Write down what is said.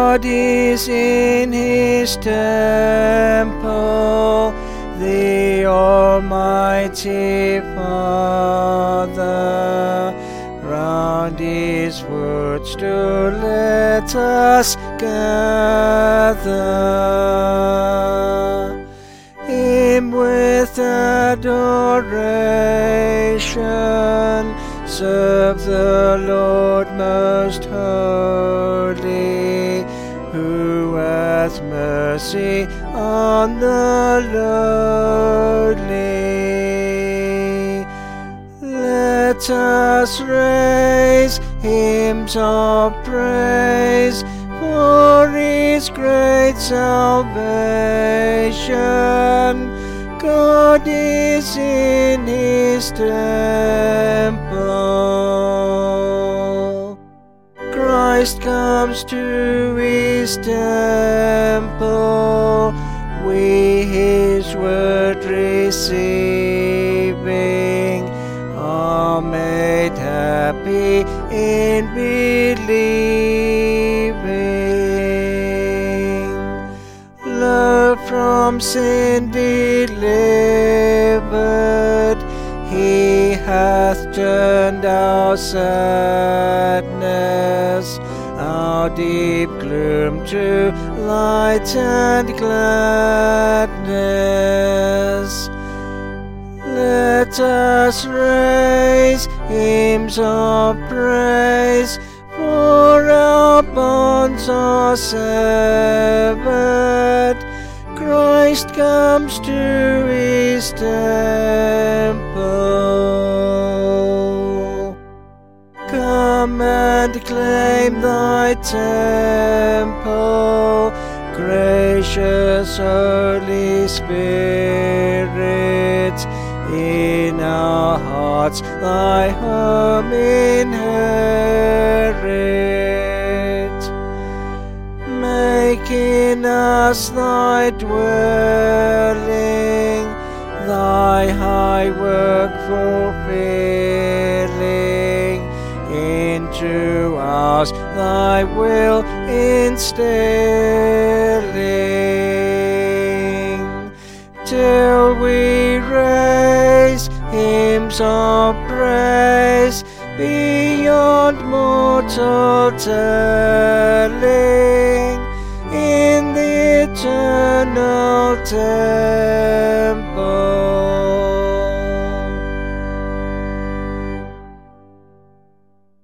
God is in his temple, the Almighty Father. Round his footstool let us gather. Him with adoration serve the Lord most holy, who hath mercy on the lowly. Let us raise hymns of praise for his great salvation. God is in his temple. Christ comes to his temple, we his word receiving, are made happy in believing. Lo, from sin delivered, he hath turned our sadness, our deep gloom to light and gladness. Let us raise hymns of praise, for our bonds are severed. Christ comes to his temple. Come and claim thy temple, gracious Holy Spirit. In our hearts thy home inherit. Make in us thy dwelling, thy high work fulfilling, into us thy will instilling, till we raise hymns of praise beyond mortal telling, in the eternal temple.